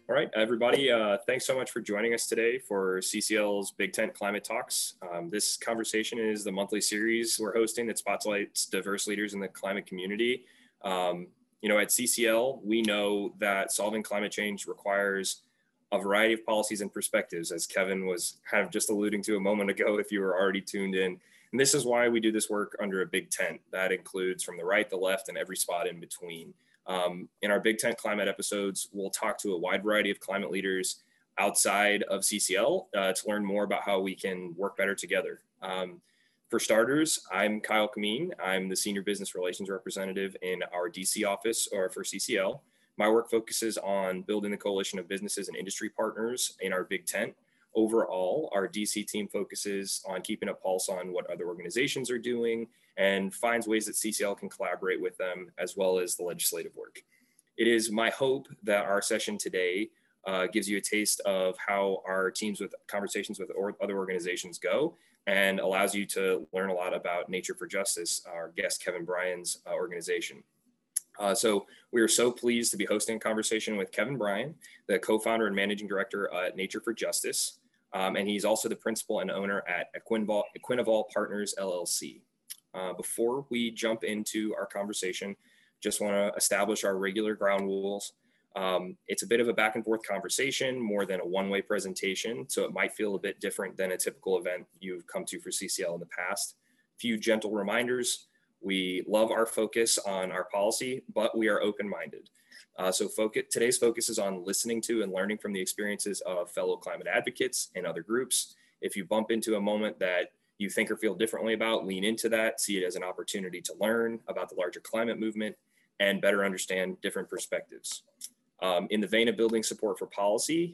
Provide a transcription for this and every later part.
All right, everybody, thanks so much for joining us today for CCL's Big Tent Climate Talks. This conversation is the monthly series we're hosting that spotlights diverse leaders in the climate community. At CCL, we know that solving climate change requires a variety of policies and perspectives, as Kevin was kind of just alluding to a moment ago, if you were already tuned in. And this is why we do this work under a big tent. That includes from the right, the left, and every spot in between. In our Big Tent Climate episodes, we'll talk to a wide variety of climate leaders outside of CCL to learn more about how we can work better together. For starters, I'm Kyle Kameen. I'm the Senior Business Relations Representative in our DC office or for CCL. My work focuses on building the coalition of businesses and industry partners in our Big Tent. Overall, our DC team focuses on keeping a pulse on what other organizations are doing and finds ways that CCL can collaborate with them, as well as the legislative work. It is my hope that our session today gives you a taste of how our teams with conversations with other organizations go and allows you to learn a lot about Nature for Justice, our guest Kevin Bryan's organization. So we are so pleased to be hosting a conversation with Kevin Bryan, the co-founder and managing director at Nature for Justice. And he's also the principal and owner at Equinevol Partners, LLC. Before we jump into our conversation, just want to establish our regular ground rules. It's a bit of a back and forth conversation, more than a one-way presentation, so it might feel a bit different than a typical event you've come to for CCL in the past. A few gentle reminders. We love our focus on our policy, but we are open-minded. Today's focus is on listening to and learning from the experiences of fellow climate advocates and other groups. If you bump into a moment that you think or feel differently about, lean into that, see it as an opportunity to learn about the larger climate movement and better understand different perspectives. In the vein of building support for policy,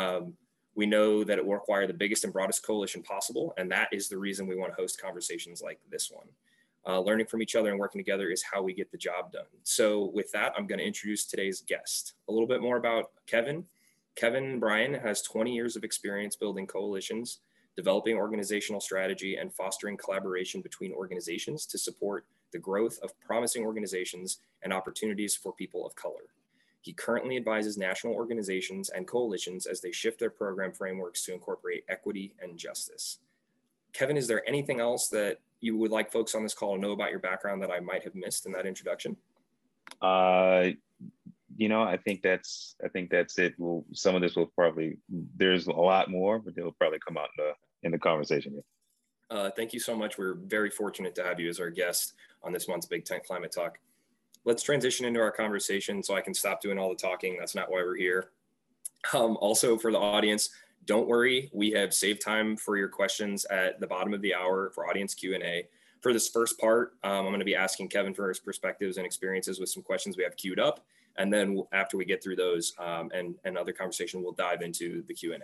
we know that it will require the biggest and broadest coalition possible, and that is the reason we want to host conversations like this one. Learning from each other and working together is how we get the job done. So with that, I'm going to introduce today's guest. A little bit more about Kevin. Kevin Bryan has 20 years of experience building coalitions, developing organizational strategy, and fostering collaboration between organizations to support the growth of promising organizations and opportunities for people of color. He currently advises national organizations and coalitions as they shift their program frameworks to incorporate equity and justice. Kevin, is there anything else that you would like folks on this call to know about your background that I might have missed in that introduction? I think that's it. Some of this will probably, there's a lot more, but they'll probably come out in the conversation. Thank you so much. We're very fortunate to have you as our guest on this month's Big Tent Climate Talk. Let's transition into our conversation so I can stop doing all the talking. That's not why we're here. Also for the audience, don't worry, we have saved time for your questions at the bottom of the hour for audience Q&A. For this first part, I'm going to be asking Kevin for his perspectives and experiences with some questions we have queued up. And then after we get through those and other conversation, we'll dive into the Q&A.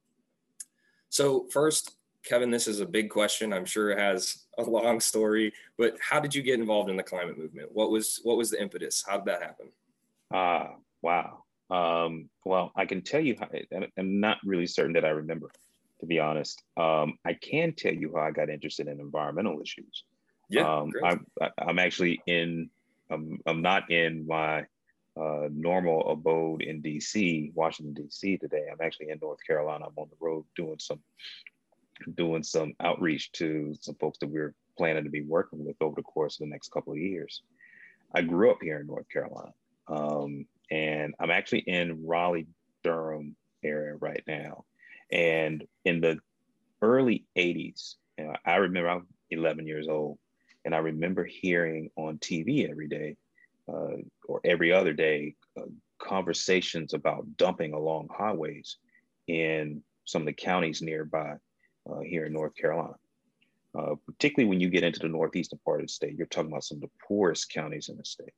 So first, Kevin, this is a big question. I'm sure it has a long story, but how did you get involved in the climate movement? What was the impetus? How did that happen? Wow. Well, I can tell you, I'm not really certain that I remember, to be honest. I can tell you how I got interested in environmental issues. Yeah, great. I'm actually I'm not in my normal abode in DC, Washington, DC today. I'm actually in North Carolina. I'm on the road doing some outreach to some folks that we're planning to be working with over the course of the next couple of years. I grew up here in North Carolina. And I'm actually in Raleigh-Durham area right now. And in the early 80s, I remember I was 11 years old, and I remember hearing on TV every day or every other day conversations about dumping along highways in some of the counties nearby here in North Carolina. Particularly when you get into the northeastern part of the state, you're talking about some of the poorest counties in the state.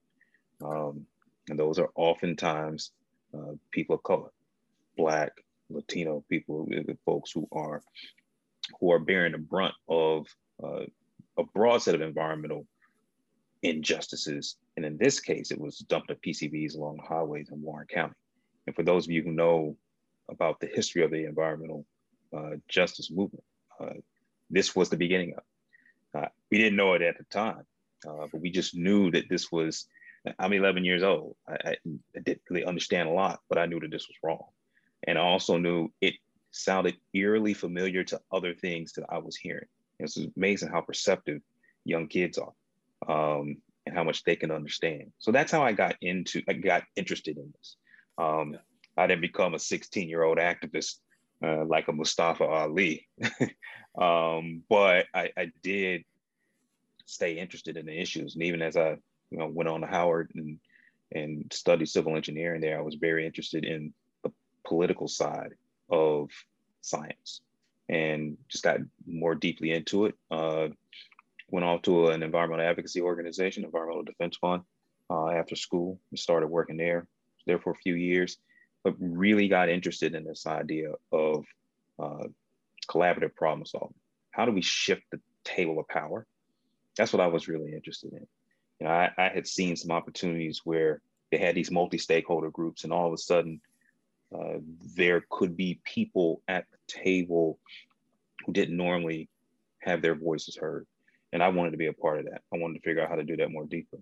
And those are oftentimes people of color, Black, Latino people, folks who are bearing the brunt of a broad set of environmental injustices. And in this case, it was dumping of PCBs along the highways in Warren County. And for those of you who know about the history of the environmental justice movement, this was the beginning of it. We didn't know it at the time, but we just knew that this was, I'm 11 years old. I didn't really understand a lot, but I knew that this was wrong. And I also knew it sounded eerily familiar to other things that I was hearing. It's amazing how perceptive young kids are, and how much they can understand. So that's how I got interested in this. I didn't become a 16-year-old activist like a Mustafa Ali, but I did stay interested in the issues. And even as I went on to Howard and studied civil engineering there, I was very interested in the political side of science and just got more deeply into it. Went off to an environmental advocacy organization, Environmental Defense Fund, after school and started working there. There for a few years, but really got interested in this idea of collaborative problem solving. How do we shift the table of power? That's what I was really interested in. I had seen some opportunities where they had these multi-stakeholder groups, and all of a sudden there could be people at the table who didn't normally have their voices heard. And I wanted to be a part of that. I wanted to figure out how to do that more deeply.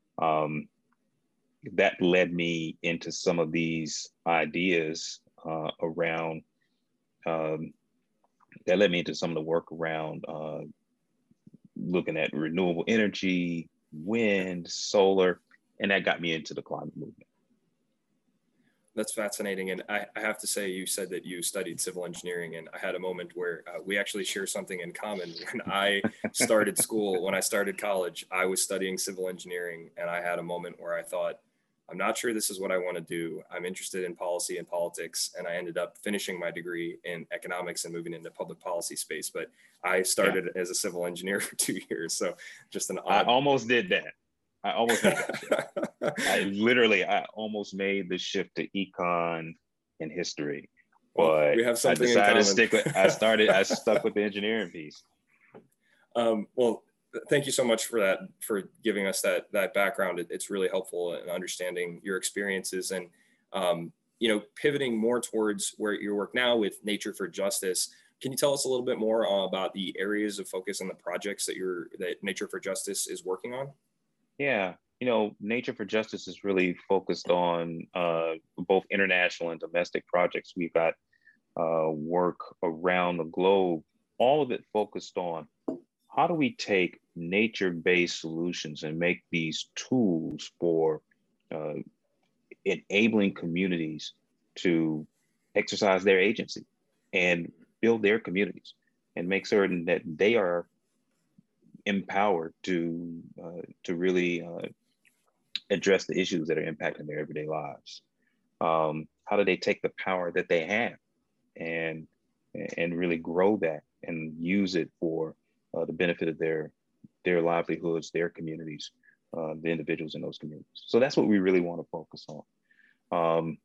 That led me into some of these ideas around, that led me into some of the work around looking at renewable energy, wind, solar, and that got me into the climate movement. That's fascinating. And I have to say, you said that you studied civil engineering, and I had a moment where we actually share something in common. When I started school, when I started college, I was studying civil engineering, and I had a moment where I thought, I'm not sure this is what I want to do. I'm interested in policy and politics. And I ended up finishing my degree in economics and moving into public policy space. But I started as a civil engineer for 2 years. So just an odd. I almost did that. I almost made that shift. I almost made the shift to econ and history, but we have something I decided in common. to stick with. I stuck with the engineering piece. Well, thank you so much for that, for giving us that background. It's really helpful in understanding your experiences and pivoting more towards where you work now with Nature for Justice. Can you tell us a little bit more about the areas of focus and the projects that Nature for Justice is working on? Yeah, Nature for Justice is really focused on both international and domestic projects. We've got work around the globe, all of it focused on how do we take nature-based solutions and make these tools for enabling communities to exercise their agency and build their communities and make certain that they are empowered to really address the issues that are impacting their everyday lives. How do they take the power that they have and really grow that and use it for the benefit of their livelihoods, their communities, the individuals in those communities? So that's what we really want to focus on.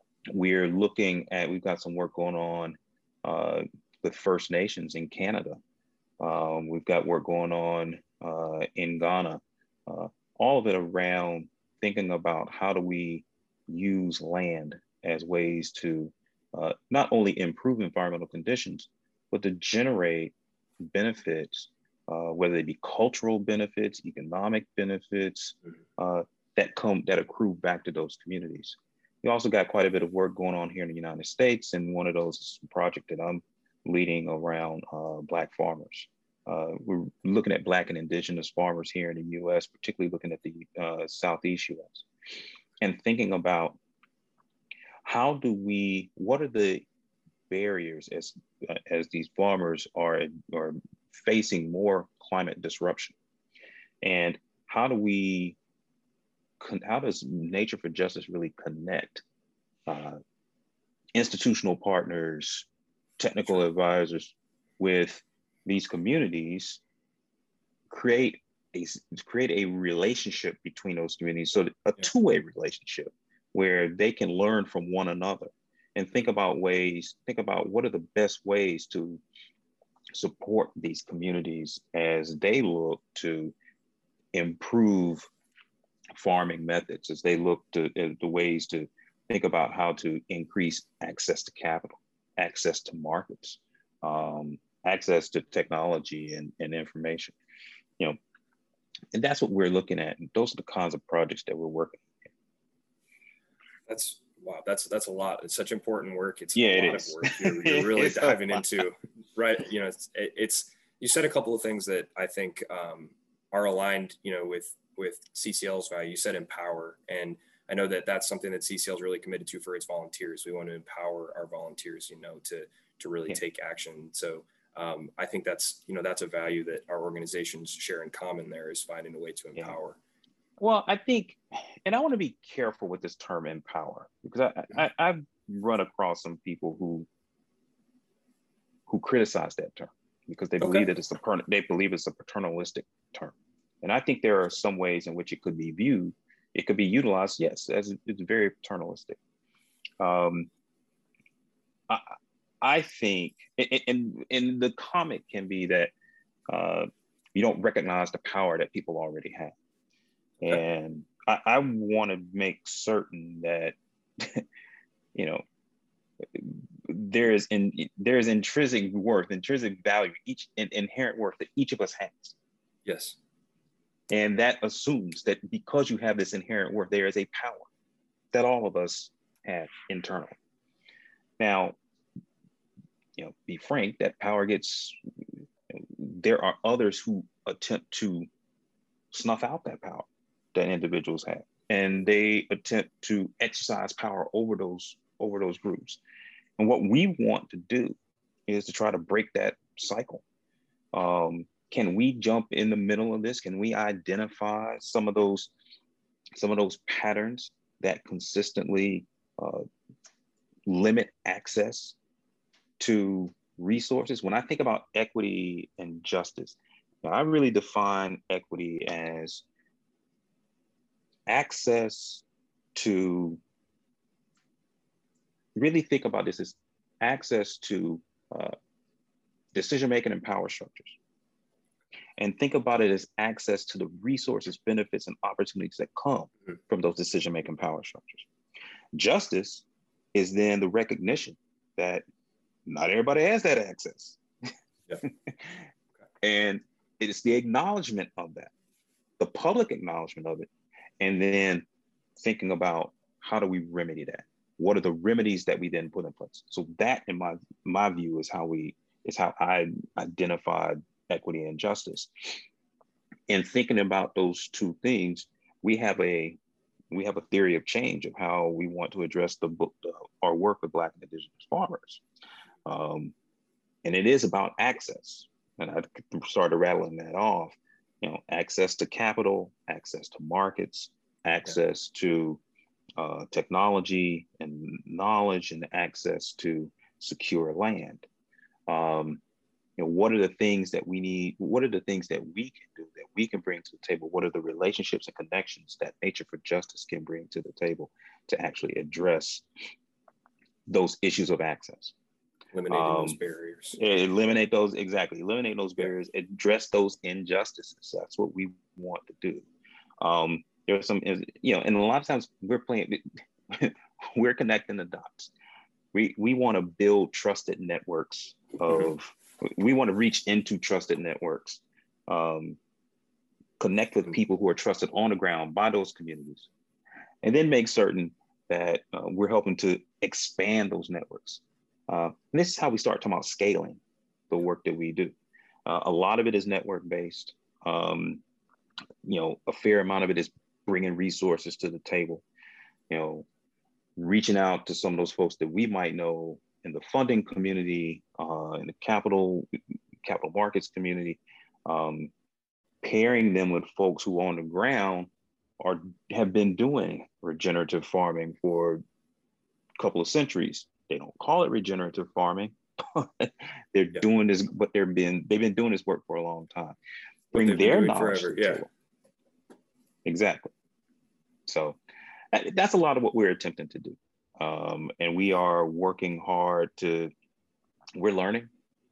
We've got some work going on with First Nations in Canada. We've got work going on in Ghana, all of it around thinking about how do we use land as ways to not only improve environmental conditions, but to generate benefits, whether they be cultural benefits, economic benefits, that accrue back to those communities. We also got quite a bit of work going on here in the United States, and one of those is a project that I'm leading around Black farmers. We're looking at Black and Indigenous farmers here in the U.S., particularly looking at the Southeast U.S., and thinking about what are the barriers as these farmers are facing more climate disruption, and how does Nature for Justice really connect institutional partners, technical advisors with these communities, create a relationship between those communities, so a two-way relationship where they can learn from one another and think about what are the best ways to support these communities as they look to improve farming methods, as they look to the ways to think about how to increase access to capital, access to markets, access to technology and information, and that's what we're looking at. And those are the kinds of projects that we're working on. That's Wow, that's a lot. It's such important work. It's Yeah, a it lot of is. work. You're really diving into, right? You know, it's you said a couple of things that I think are aligned, you know, with CCL's value. You said empower, and I know that that's something that CCL is really committed to for its volunteers. We want to empower our volunteers, you know, to really take action. So I think that's, you know, that's a value that our organizations share in common. There is finding a way to empower. Well, I think, and I want to be careful with this term empower, because I've run across some people who criticize that term because they believe that they believe it's a paternalistic term. And I think there are some ways in which it could be viewed. It could be utilized, yes, as it's very paternalistic. I think, and the comment can be that you don't recognize the power that people already have. And I want to make certain that, you know, there is intrinsic worth, intrinsic value, inherent worth that each of us has. Yes. And that assumes that because you have this inherent worth, there is a power that all of us have internally. Now, you know, be frank, that power there are others who attempt to snuff out that power that individuals have, and they attempt to exercise power over those groups. And what we want to do is to try to break that cycle. Can we jump in the middle of this? Can we identify some of those patterns that consistently limit access to resources? When I think about equity and justice, I really define equity as access to, really think about this as access to decision-making and power structures. And think about it as access to the resources, benefits, and opportunities that come from those decision-making power structures. Justice is then the recognition that not everybody has that access. Yeah. And it's the acknowledgement of that, the public acknowledgement of it, and then thinking about how do we remedy that? What are the remedies that we then put in place? So that, in my view, is how I identified equity and justice. And thinking about those two things, we have a theory of change of how we want to address our work with Black and Indigenous farmers. And it is about access. And I started rattling that off, you know, access to capital, access to markets, access to technology and knowledge, and access to secure land. You know, what are the things that we need? What are the things that we can do, that we can bring to the table? What are the relationships and connections that Nature for Justice can bring to the table to actually address those issues of access? Eliminating those barriers. Eliminate those barriers, address those injustices. That's what we want to do. There are some, you know, and a lot of times we're connecting the dots. We want to build trusted networks we want to reach into trusted networks, connect with people who are trusted on the ground by those communities, and then make certain that we're helping to expand those networks. And this is how we start talking about scaling the work that we do. A lot of it is network-based. You know, a fair amount of it is bringing resources to the table, you know, reaching out to some of those folks that we might know in the funding community, in the capital markets community, pairing them with folks who on the ground have been doing regenerative farming for a couple of centuries. They don't call it regenerative farming. They're doing this, but they've been doing this work for a long time. Bring their knowledge to the table. Exactly. So that's a lot of what we're attempting to do. And we are working hard we're learning.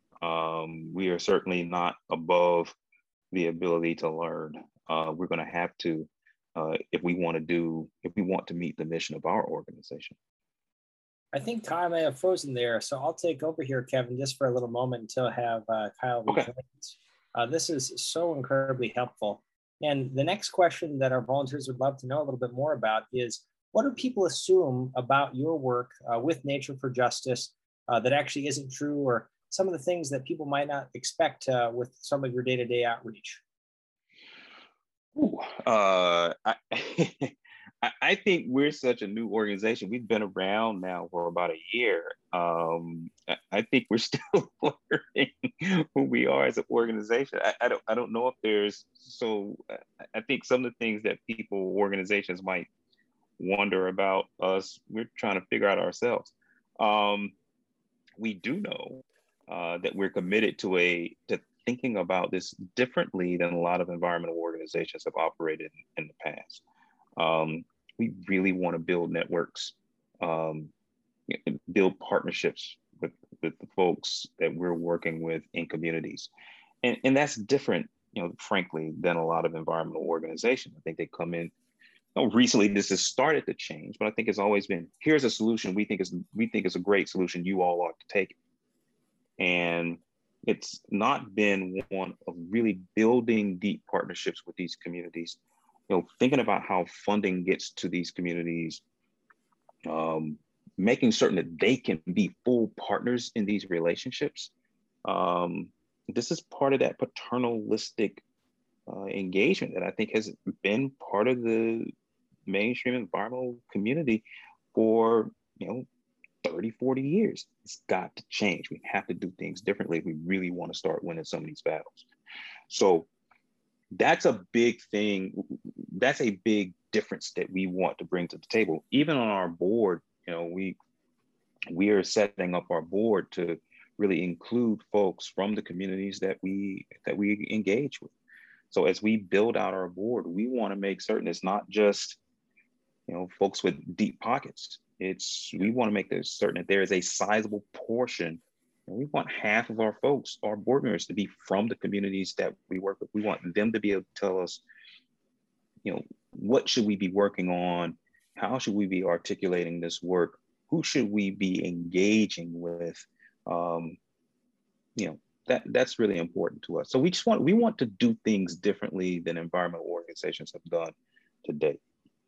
We are certainly not above the ability to learn. We're going to have to, if we want to meet the mission of our organization. I think Kyle may have frozen there, so I'll take over here, Kevin, just for a little moment until I have Kyle rejoin. This is so incredibly helpful. And the next question that our volunteers would love to know a little bit more about is, what do people assume about your work with Nature for Justice that actually isn't true, or some of the things that people might not expect with some of your day-to-day outreach? Ooh, I think we're such a new organization. We've been around now for about a year. I think we're still learning who we are as an organization. I don't know if there's, so I think some of the things that people, organizations might wonder about us, we're trying to figure out ourselves. We do know that we're committed to thinking about this differently than a lot of environmental organizations have operated in the past. We really want to build networks, build partnerships with the folks that we're working with in communities. And that's different, frankly, than a lot of environmental organizations. I think they come in, recently this has started to change, but I think it's always been, here's a solution we think is a great solution, you all ought to take it. And it's not been one of really building deep partnerships with these communities, thinking about how funding gets to these communities, making certain that they can be full partners in these relationships. This is part of that paternalistic engagement that I think has been part of the mainstream environmental community for 30, 40 years. It's got to change. We have to do things differently if we really want to start winning some of these battles. So that's a big thing. That's a big difference that we want to bring to the table. Even on our board, we are setting up our board to really include folks from the communities that we engage with. So as we build out our board, we want to make certain it's not just folks with deep pockets. We want to make certain that there is a sizable portion, and we want half of our folks, our board members, to be from the communities that we work with. We want them to be able to tell us, what should we be working on? How should we be articulating this work? Who should we be engaging with? That's really important to us. So we want to do things differently than environmental organizations have done to date.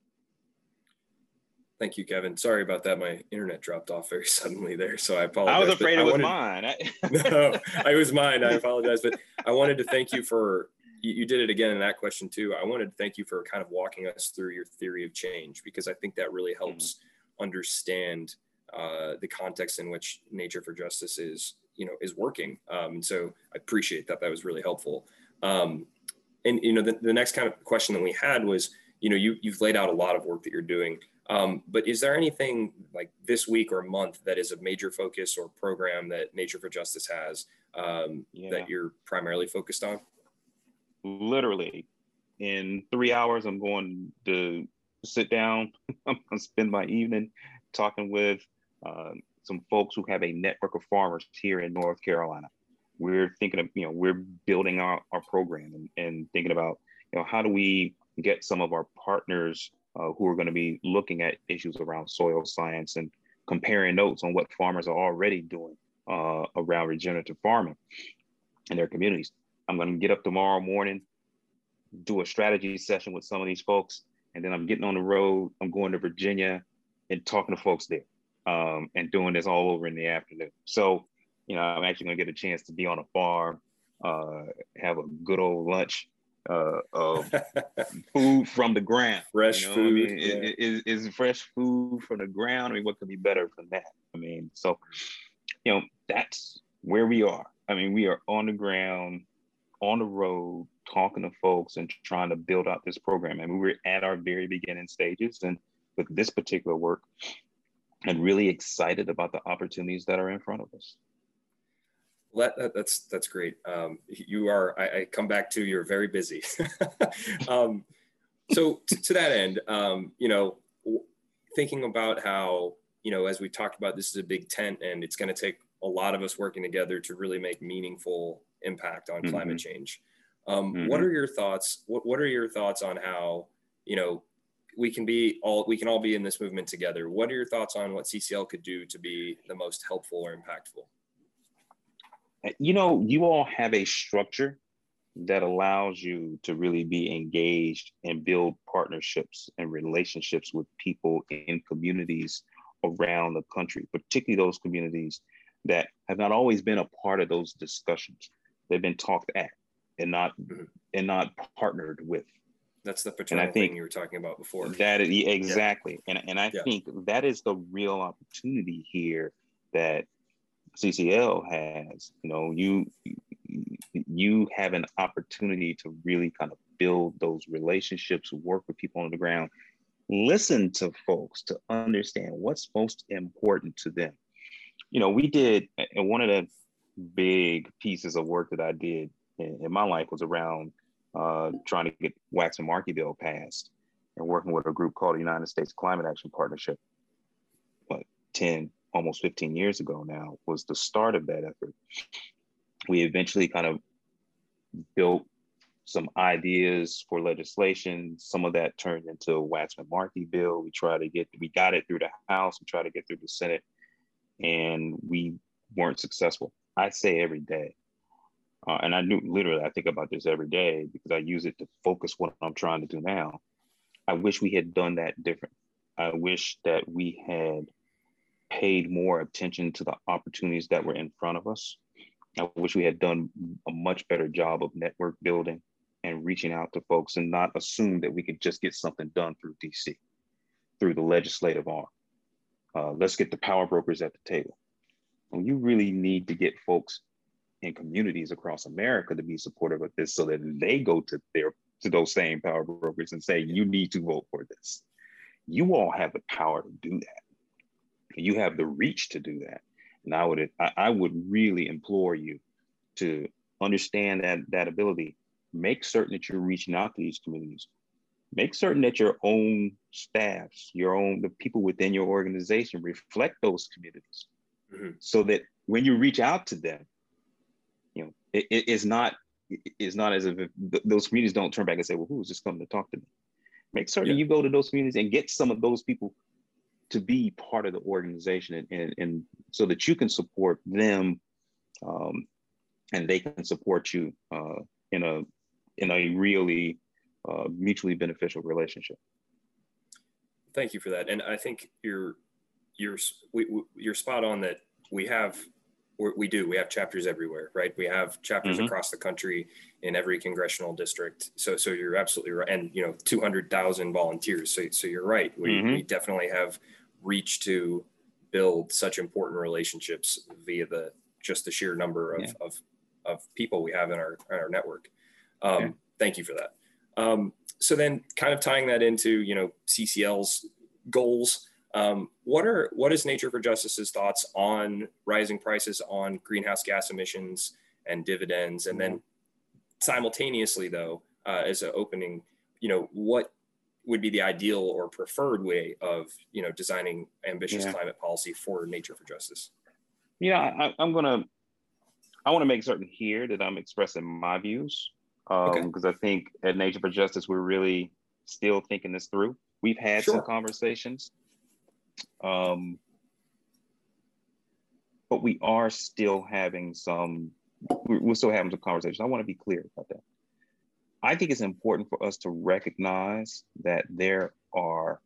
Thank you, Kevin. Sorry about that. My internet dropped off very suddenly there, so I apologize. I was afraid it was mine. No, it was mine. I apologize, but I wanted to thank you for, you did it again in that question too. I wanted to thank you for kind of walking us through your theory of change, because I think that really helps understand the context in which Nature for Justice is working. And so I appreciate that. That was really helpful. And the next kind of question that we had was, you've laid out a lot of work that you're doing. But is there anything like this week or month that is a major focus or program that Nature for Justice has that you're primarily focused on? Literally, in 3 hours, I'm going to sit down. I'm going to spend my evening talking with some folks who have a network of farmers here in North Carolina. We're thinking of, we're building our program and thinking about, how do we get some of our partners who are going to be looking at issues around soil science and comparing notes on what farmers are already doing around regenerative farming in their communities. I'm going to get up tomorrow morning, do a strategy session with some of these folks, and then I'm getting on the road. I'm going to Virginia and talking to folks there and doing this all over in the afternoon. So, I'm actually going to get a chance to be on a farm, have a good old lunch of food from the ground. Fresh food. Is fresh food from the ground. What could be better than that? So, that's where we are. We are on the ground, on the road, talking to folks and trying to build out this program. We're at our very beginning stages and with this particular work, and really excited about the opportunities that are in front of us. Well, that's great. You are, I come back to, you're very busy. So to that end, thinking about how, as we talked about, this is a big tent and it's going to take a lot of us working together to really make meaningful impact on climate change. What are your thoughts? What are your thoughts on how, we can all be in this movement together? What are your thoughts on what CCL could do to be the most helpful or impactful? You all have a structure that allows you to really be engaged and build partnerships and relationships with people in communities around the country, particularly those communities that have not always been a part of those discussions. They've been talked at and not partnered with. That's the paternal thing you were talking about before. That is exactly. Yeah. And I yeah. think that is the real opportunity here that CCL has. You know, you have an opportunity to really kind of build those relationships, work with people on the ground, listen to folks to understand what's most important to them. You know, we did, and one of the big pieces of work that I did in my life was around trying to get Waxman-Markey bill passed and working with a group called the United States Climate Action Partnership, 10, almost 15 years ago now, was the start of that effort. We eventually kind of built some ideas for legislation. Some of that turned into a Waxman-Markey bill. We got it through the House, we tried to get through the Senate, and we weren't successful. I say every day, and I think about this every day because I use it to focus what I'm trying to do now. I wish we had done that different. I wish that we had paid more attention to the opportunities that were in front of us. I wish we had done a much better job of network building and reaching out to folks and not assume that we could just get something done through DC, through the legislative arm. Let's get the power brokers at the table. And you really need to get folks in communities across America to be supportive of this so that they go to those same power brokers and say, you need to vote for this. You all have the power to do that. You have the reach to do that. And I would really implore you to understand that ability. Make certain that you're reaching out to these communities. Make certain that your own staffs, the people within your organization reflect those communities, so that when you reach out to them, you know, it's not as if those communities don't turn back and say, well, who's just coming to talk to me? Make certain you go to those communities and get some of those people to be part of the organization and so that you can support them and they can support you in a really mutually beneficial relationship. Thank you for that. And I think you're spot on that we have chapters everywhere, right? We have chapters across the country in every congressional district. So you're absolutely right. And, 200,000 volunteers. So you're right. We definitely have reach to build such important relationships via the sheer number of people we have in our network. Thank you for that. So then kind of tying that into, CCL's goals, what is Nature for Justice's thoughts on rising prices on greenhouse gas emissions and dividends? And then simultaneously though, as an opening, what would be the ideal or preferred way of, designing ambitious climate policy for Nature for Justice? Yeah, I want to make certain here that I'm expressing my views, because I think at Nature for Justice, we're really still thinking this through. We've had some conversations, but we are still having we're still having some conversations. I want to be clear about that. I think it's important for us to recognize that there are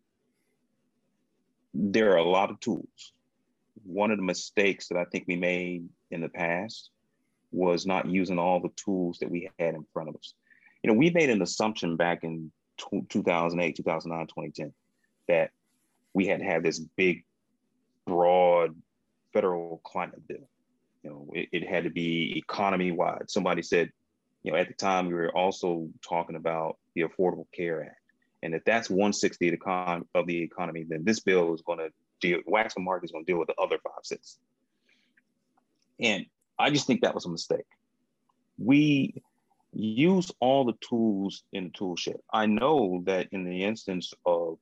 a lot of tools. One of the mistakes that I think we made in the past was not using all the tools that we had in front of us. We made an assumption back in 2008, 2009, 2010, that we had this big, broad federal climate bill. It had to be economy-wide. Somebody said, at the time, we were also talking about the Affordable Care Act. And if that's 1/60 of the economy, then this bill is going to Waxman-Markey is going to deal with the other 5/6. And I just think that was a mistake. We use all the tools in the tool shed. I know that in the instance of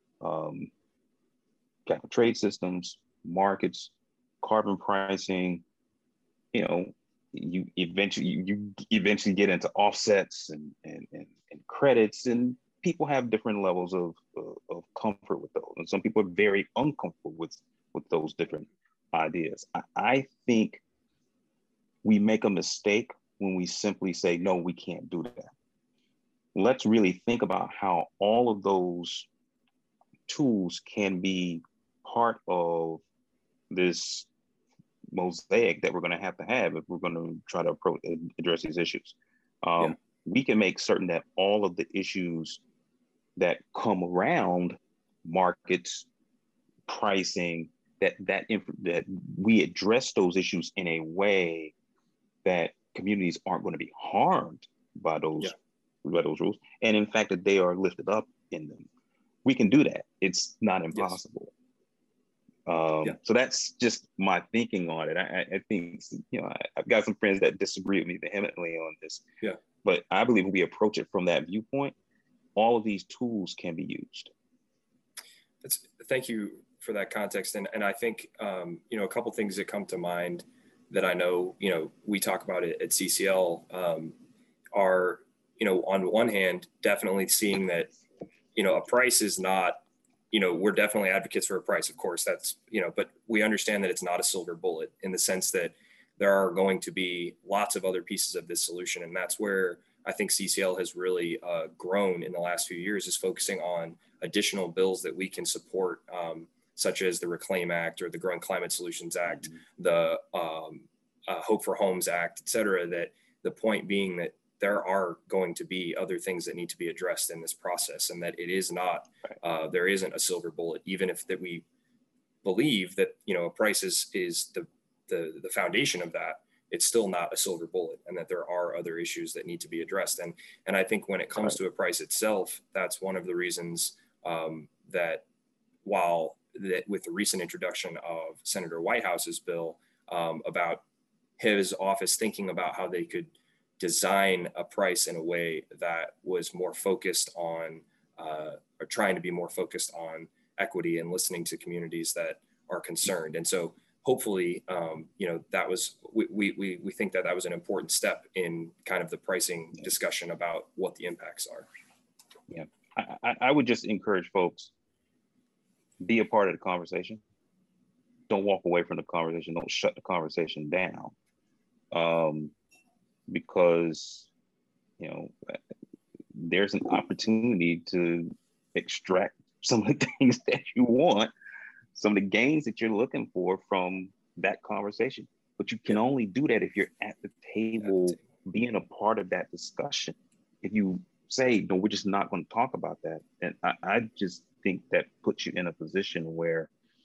capital trade systems, markets, carbon pricing, you eventually get into offsets and credits, and people have different levels of comfort with those. And some people are very uncomfortable with those different ideas. I think we make a mistake when we simply say, no, we can't do that. Let's really think about how all of those tools can be part of this mosaic that we're going to have if we're going to try to approach and address these issues. We can make certain that all of the issues that come around markets, pricing, that we address those issues in a way that communities aren't going to be harmed by those rules, and in fact that they are lifted up in them. We can do that. It's not impossible. So that's just my thinking on it. I think, you know, I've got some friends that disagree with me vehemently on this. But I believe if we approach it from that viewpoint, all of these tools can be used. Thank you for that context. And I think, you know, a couple things that come to mind that I know, you know, we talk about it at CCL are, you know, on one hand, definitely seeing that, you know, a price is not, you know, we're definitely advocates for a price, of course, that's, you know, but we understand that it's not a silver bullet in the sense that there are going to be lots of other pieces of this solution. And that's where I think CCL has really grown in the last few years, is focusing on additional bills that we can support, such as the Reclaim Act or the Growing Climate Solutions Act, the Hope for Homes Act, et cetera, that the point being that there are going to be other things that need to be addressed in this process, and that it is not, there isn't a silver bullet, even if that we believe that, you know, a price is the foundation of that. It's still not a silver bullet, and that there are other issues that need to be addressed. And I think when it comes to a price itself, that's one of the reasons that while that with the recent introduction of Senator Whitehouse's bill about his office thinking about how they could design a price in a way that was more focused on, or trying to be more focused on equity and listening to communities that are concerned. And so hopefully, you know, that was, we think that that was an important step in kind of the pricing discussion about what the impacts are. Yeah, I would just encourage folks, be a part of the conversation. Don't walk away from the conversation. Don't shut the conversation down. Because, you know, there's an opportunity to extract some of the things that you want, some of the gains that you're looking for from that conversation. But you can only do that if you're at the table, being a part of that discussion. If you say, no, we're just not going to talk about that. And I just think that puts you in a position where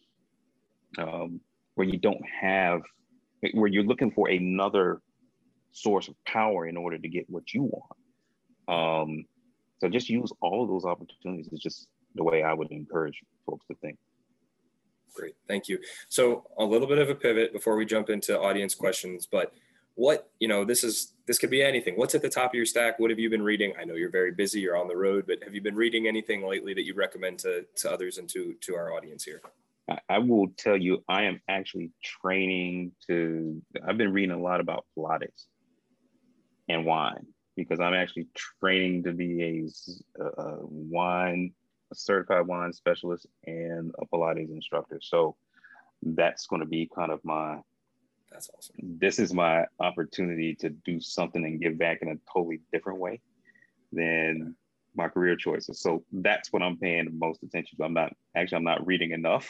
you don't have, where you're looking for another source of power in order to get what you want. So just use all of those opportunities. Is just the way I would encourage folks to think. Great, thank you. So a little bit of a pivot before we jump into audience questions, but what, you know, this could be anything. What's at the top of your stack? What have you been reading? I know you're very busy, you're on the road, but have you been reading anything lately that you recommend to others and to our audience here? I will tell you, I am actually I've been reading a lot about Pilates and wine, because I'm actually training to be a certified wine specialist and a Pilates instructor. So that's going to be kind of that's awesome. This is my opportunity to do something and give back in a totally different way than my career choices. So that's what I'm paying the most attention to. I'm not reading enough.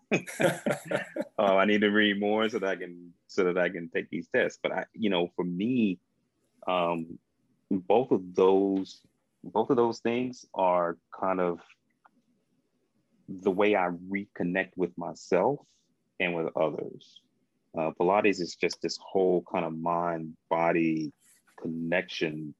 I need to read more so that I can take these tests. But for me, both of those things are kind of the way I reconnect with myself and with others. Pilates is just this whole kind of mind-body connection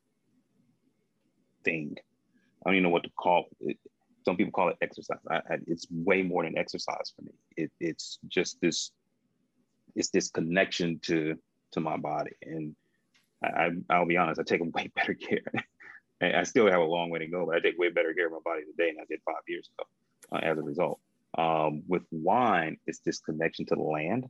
thing. I don't even know what to call it. Some people call it exercise. It's way more than exercise for me. It's just this connection to my body. And I'll be honest, I take way better care. I still have a long way to go, but I take way better care of my body today than I did 5 years ago as a result. With wine, it's this connection to the land.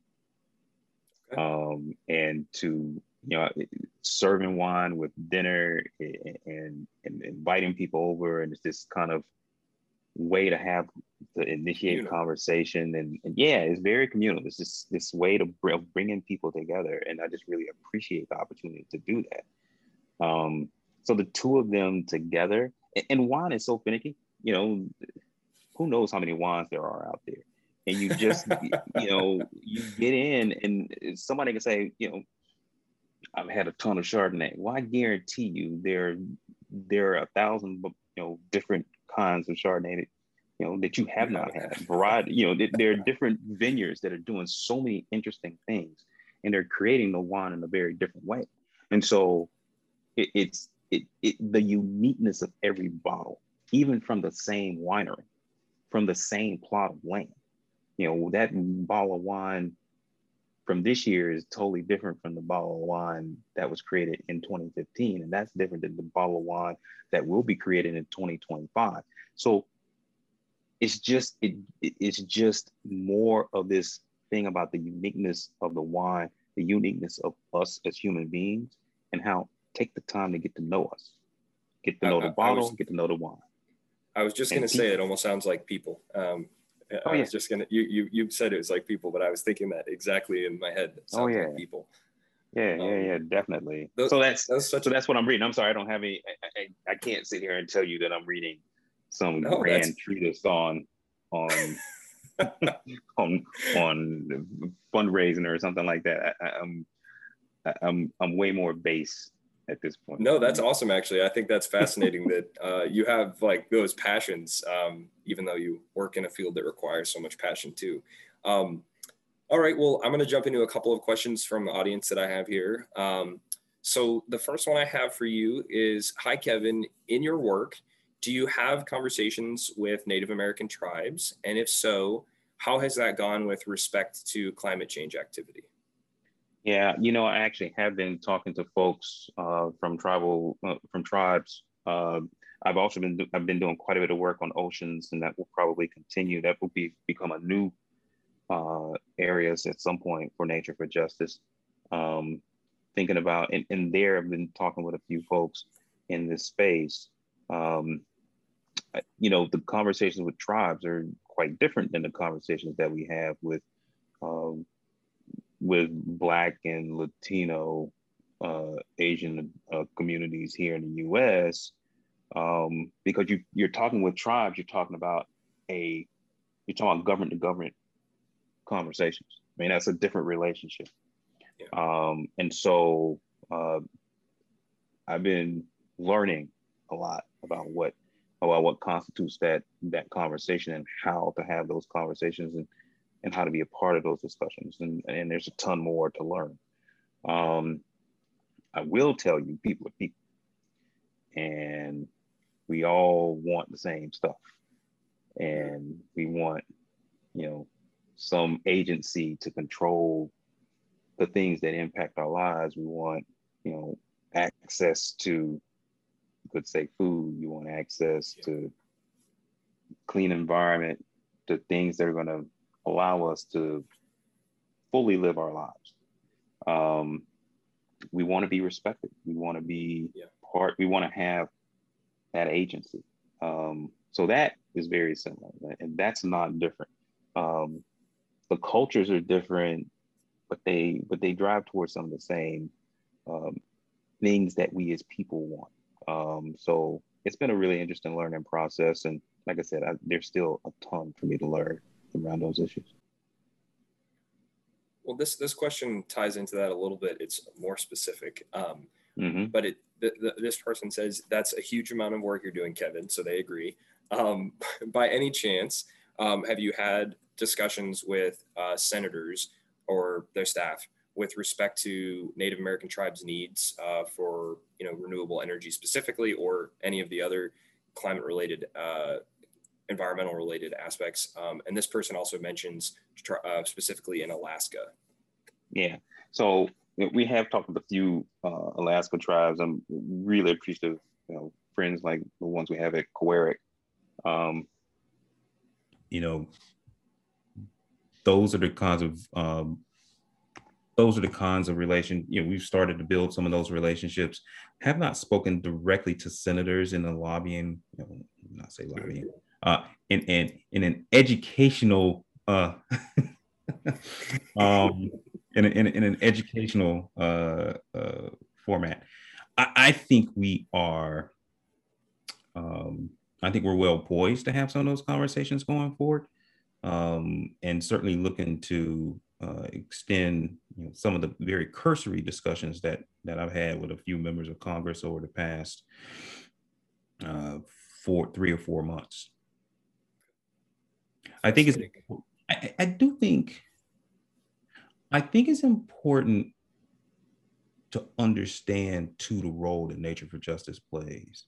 And to, serving wine with dinner and inviting people over. And it's this kind of way to have to initiate communal conversation. And yeah, it's very communal. It's just this way to bringing people together. And I just really appreciate the opportunity to do that. So the two of them together, and wine is so finicky, you know, who knows how many wines there are out there. And you just, you know, you get in and somebody can say, you know, I've had a ton of Chardonnay. Well, I guarantee you there are 1,000, you know, different kinds of Chardonnay that, you know, that you have not had. Variety, you know, there are different vineyards that are doing so many interesting things, and they're creating the wine in a very different way. And so it's the uniqueness of every bottle, even from the same winery, from the same plot of land. You know, that bottle of wine from this year is totally different from the bottle of wine that was created in 2015. And that's different than the bottle of wine that will be created in 2025. So it's just more of this thing about the uniqueness of the wine, the uniqueness of us as human beings, and how take the time to get to know us, get to know the bottle, get to know the wine. I was just going to say, it almost sounds like people. I was just going to, you said it was like people, but I was thinking that exactly in my head. It sounds like people. Yeah, definitely. So that's what I'm reading. I'm sorry, I don't have any, I can't sit here and tell you that I'm reading some grand treatise on on fundraising or something like that. I'm way more base at this point. No, that's awesome. Actually, I think that's fascinating that you have like those passions, even though you work in a field that requires so much passion too. All right, well, I'm going to jump into a couple of questions from the audience that I have here. So the first one I have for you is, hi, Kevin, in your work, do you have conversations with Native American tribes? And if so, how has that gone with respect to climate change activity? Yeah, you know, I actually have been talking to folks from tribes. I've also been doing quite a bit of work on oceans, and that will probably continue. That will become a new areas at some point for Nature for Justice. Thinking about, and there I've been talking with a few folks in this space. You know, the conversations with tribes are quite different than the conversations that we have with Black and Latino Asian communities here in the U.S. Because you're talking with tribes, you're talking about government to government conversations. I mean, that's a different relationship. Yeah. And so I've been learning a lot about what constitutes that conversation and how to have those conversations and how to be a part of those discussions. And there's a ton more to learn. I will tell you, people are people, and we all want the same stuff. And we want, you know, some agency to control the things that impact our lives. We want, you know, access to, you could say, food. You want access to clean environment, to things that are going to allow us to fully live our lives. We want to be respected. We want to be part. We want to have that agency. So that is very similar, and that's not different. The cultures are different, but they drive towards some of the same things that we as people want. So it's been a really interesting learning process, and like I said, there's still a ton for me to learn around those issues. Well, this question ties into that a little bit. It's more specific, but this person says that's a huge amount of work you're doing, Kevin. So they agree. By any chance, have you had discussions with senators or their staff with respect to Native American tribes' needs for, you know, renewable energy specifically, or any of the other climate-related, environmental-related aspects? And this person also mentions specifically in Alaska. Yeah, so we have talked with a few Alaska tribes. I'm really appreciative, you know, friends like the ones we have at Coeric. You know, those are the kinds of relation, you know, we've started to build some of those relationships. Have not spoken directly to senators in the lobbying, you know, not say lobbying, in an educational in an educational format. I think we are. I think we're well poised to have some of those conversations going forward, and certainly looking to extend some of the very cursory discussions that I've had with a few members of Congress over the past 3 or 4 months. I think I do think it's important to understand too the role that Nature for Justice plays.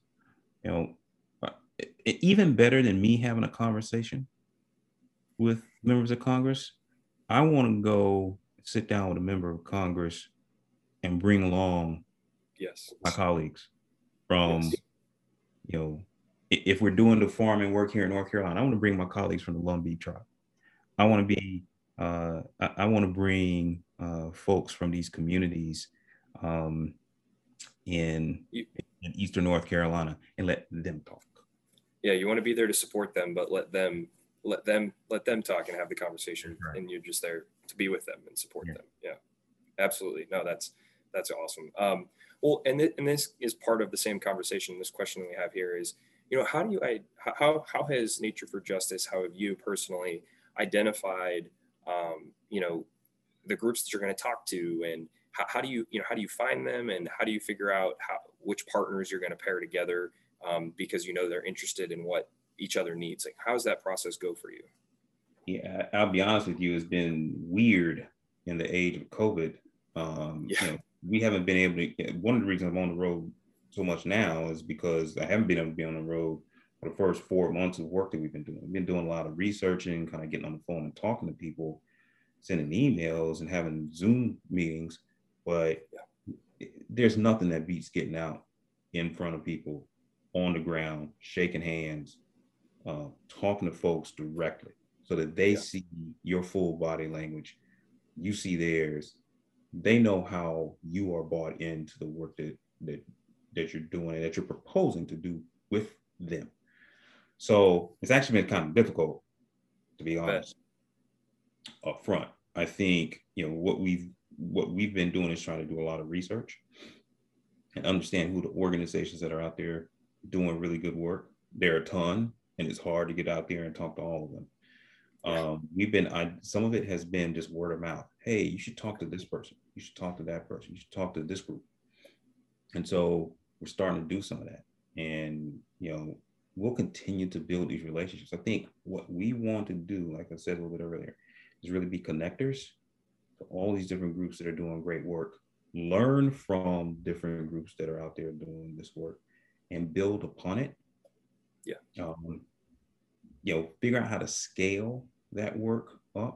Even better than me having a conversation with members of Congress, I want to go sit down with a member of Congress and bring along my colleagues from, if we're doing the farming work here in North Carolina, I want to bring my colleagues from the Lumbee tribe. I want to bring folks from these communities in Eastern North Carolina and let them talk. Yeah, you want to be there to support them, but let them talk and have the conversation, right. And you're just there to be with them and support them. Yeah, absolutely. No, that's awesome. Well, and this is part of the same conversation. This question we have here is, how has Nature for Justice, how have you personally identified, the groups that you're going to talk to, and how do you find them, and how do you figure out which partners you're going to pair together, because they're interested in what each other needs? Like, how does that process go for you? Yeah, I'll be honest with you, it's been weird in the age of COVID. We haven't been able to, one of the reasons I'm on the road so much now is because I haven't been able to be on the road for the first 4 months of work that we've been doing. We've been doing a lot of researching, kind of getting on the phone and talking to people, sending emails and having Zoom meetings, but there's nothing that beats getting out in front of people on the ground, shaking hands, talking to folks directly so that they see your full body language, you see theirs, they know how you are bought into the work that you're doing and that you're proposing to do with them. So it's actually been kind of difficult, to be honest, up front. I think, what we've been doing is trying to do a lot of research and understand who the organizations that are out there doing really good work. There are a ton, and it's hard to get out there and talk to all of them. Some of it has been just word of mouth. Hey, you should talk to this person. You should talk to that person. You should talk to this group. And so we're starting to do some of that. And, we'll continue to build these relationships. I think what we want to do, like I said a little bit earlier, is really be connectors to all these different groups that are doing great work, learn from different groups that are out there doing this work, and build upon it. Figure out how to scale that work up.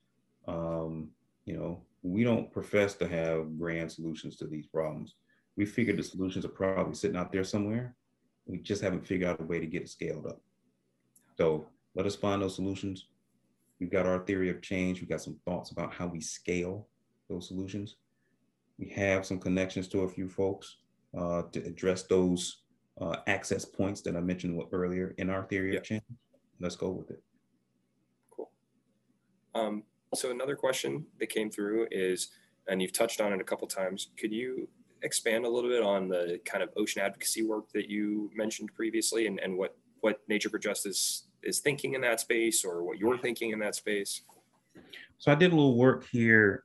We don't profess to have grand solutions to these problems. We figured the solutions are probably sitting out there somewhere. We just haven't figured out a way to get it scaled up. So let us find those solutions. We've got our theory of change. We've got some thoughts about how we scale those solutions. We have some connections to a few folks to address those access points that I mentioned earlier in our theory of change. Let's go with it. Cool. So another question that came through is, and you've touched on it a couple times, could you expand a little bit on the kind of ocean advocacy work that you mentioned previously, and what Nature for Justice is thinking in that space, or what you're thinking in that space? So I did a little work here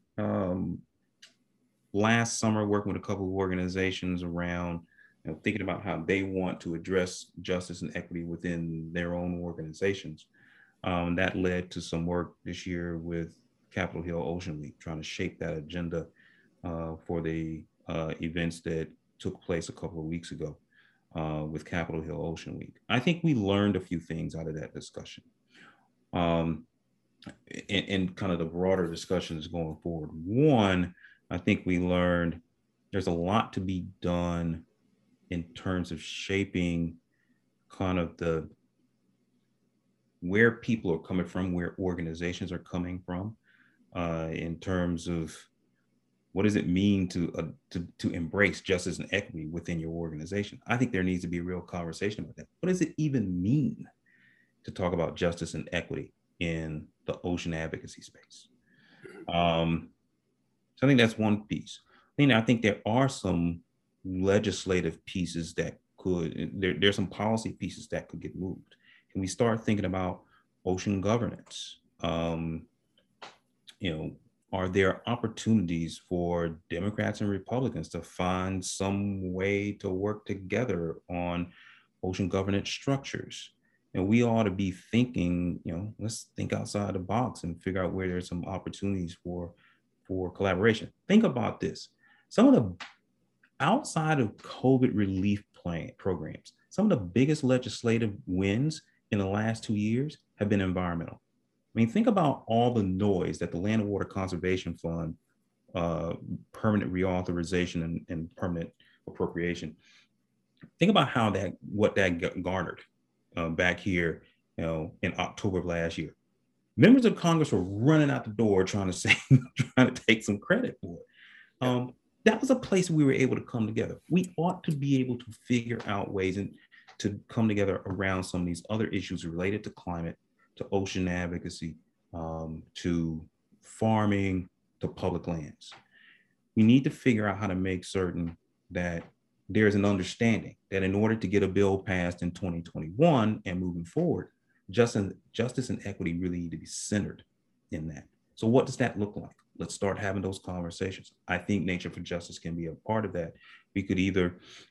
last summer, working with a couple of organizations around thinking about how they want to address justice and equity within their own organizations. That led to some work this year with Capitol Hill Ocean Week, trying to shape that agenda for the events that took place a couple of weeks ago with Capitol Hill Ocean Week. I think we learned a few things out of that discussion. And kind of the broader discussions going forward. One, I think we learned there's a lot to be done in terms of shaping kind of where people are coming from, where organizations are coming from, in terms of what does it mean to embrace justice and equity within your organization. I think there needs to be a real conversation about that. What does it even mean? to talk about justice and equity in the ocean advocacy space. So I think that's one piece. I think there are some legislative pieces that there's some policy pieces that could get moved. Can we start thinking about ocean governance? Are there opportunities for Democrats and Republicans to find some way to work together on ocean governance structures? And we ought to be thinking, let's think outside the box and figure out where there's some opportunities for collaboration. Think about this. Some of the outside of COVID relief programs, some of the biggest legislative wins in the last 2 years have been environmental. I mean, think about all the noise that the Land and Water Conservation Fund, permanent reauthorization and permanent appropriation. Think about what that garnered back here, in October of last year. Members of Congress were running out the door trying to take some credit for it. That was a place we were able to come together. We ought to be able to figure out ways to come together around some of these other issues related to climate, to ocean advocacy, to farming, to public lands. We need to figure out how to make certain that there's an understanding that in order to get a bill passed in 2021 and moving forward, justice and equity really need to be centered in that. So what does that look like? Let's start having those conversations. I think Nature for Justice can be a part of that. We can be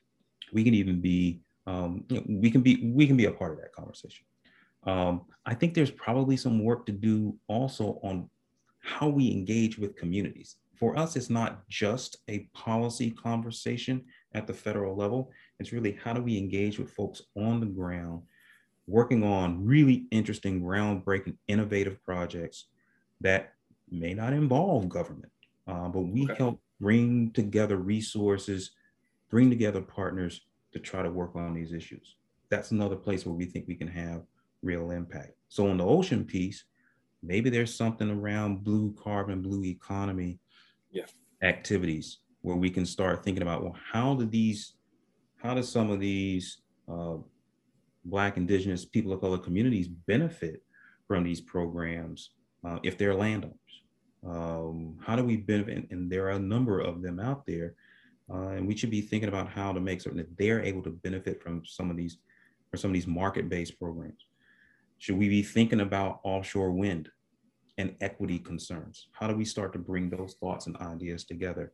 a part of that conversation. I think there's probably some work to do also on how we engage with communities. For us, it's not just a policy conversation at the federal level. It's really how do we engage with folks on the ground, working on really interesting, groundbreaking, innovative projects that may not involve government, but we help bring together resources, bring together partners to try to work on these issues. That's another place where we think we can have real impact. So on the ocean piece, maybe there's something around blue carbon, blue economy activities where we can start thinking about, well, how do some of these Black, Indigenous, people of color communities benefit from these programs if they're landowners? How do we benefit? And there are a number of them out there, and we should be thinking about how to make certain that they're able to benefit from some of these market-based programs. Should we be thinking about offshore wind and equity concerns? How do we start to bring those thoughts and ideas together?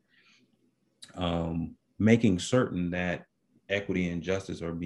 Making certain that equity and justice are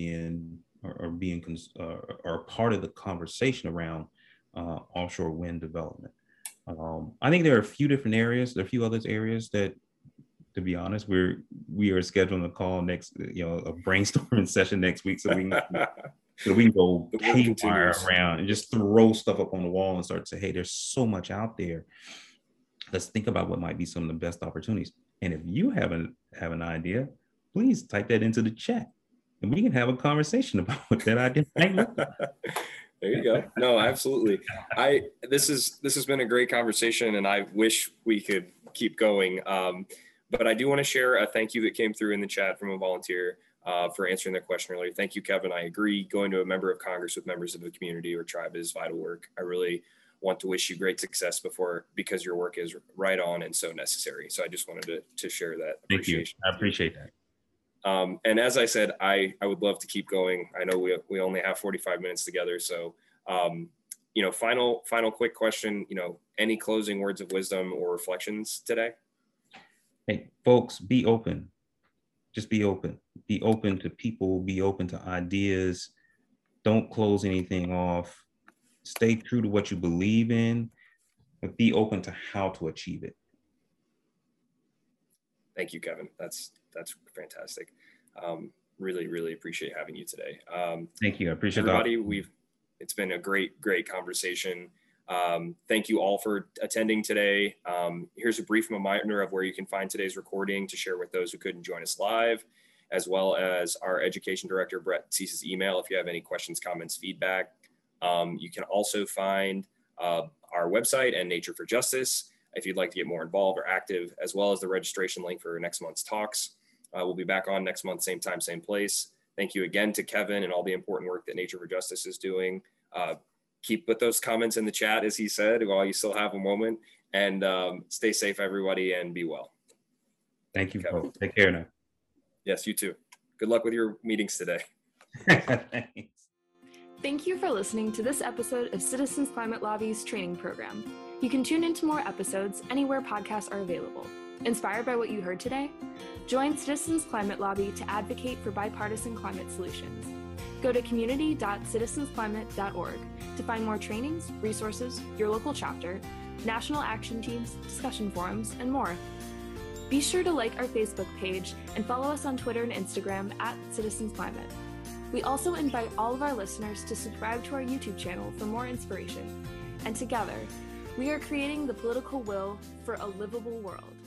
part of the conversation around offshore wind development. I think there are a few different areas. There are a few other areas that, to be honest, we are scheduling a call next, a brainstorming session next week, so we can go haywire around and just throw stuff up on the wall and start to say, hey, there's so much out there. Let's think about what might be some of the best opportunities. And if you have an idea, please type that into the chat, and we can have a conversation about what that idea might look like. There you go. No, absolutely. This has been a great conversation, and I wish we could keep going. But I do want to share a thank you that came through in the chat from a volunteer for answering that question earlier. Thank you, Kevin. I agree. Going to a member of Congress with members of the community or tribe is vital work. I really want to wish you great success because your work is right on and so necessary. So I just wanted to share that. Thank you. I appreciate that. And as I said, I would love to keep going. I know we only have 45 minutes together. So, final quick question, any closing words of wisdom or reflections today? Hey, folks, be open. Just be open. Be open to people, be open to ideas. Don't close anything off. Stay true to what you believe in, but be open to how to achieve it. Thank you, Kevin. That's fantastic. Really, really appreciate having you today. Thank you. I appreciate everybody. It's been a great conversation. Thank you all for attending today. Here's a brief reminder of where you can find today's recording to share with those who couldn't join us live, as well as our education director, Brett Cease's email if you have any questions, comments, feedback. You can also find our website and Nature for Justice if you'd like to get more involved or active, as well as the registration link for next month's talks. We'll be back on next month, same time, same place. Thank you again to Kevin and all the important work that Nature for Justice is doing. Keep put those comments in the chat, as he said, while you still have a moment, and stay safe, everybody, and be well. Thank you, folks. Take care now. Yes, you too. Good luck with your meetings today. Thanks. Thank you for listening to this episode of Citizens Climate Lobby's training program. You can tune into more episodes anywhere podcasts are available. Inspired by what you heard today? Join Citizens Climate Lobby to advocate for bipartisan climate solutions. Go to community.citizensclimate.org to find more trainings, resources, your local chapter, national action teams, discussion forums, and more. Be sure to like our Facebook page and follow us on Twitter and Instagram @CitizensClimate. We also invite all of our listeners to subscribe to our YouTube channel for more inspiration. And together, we are creating the political will for a livable world.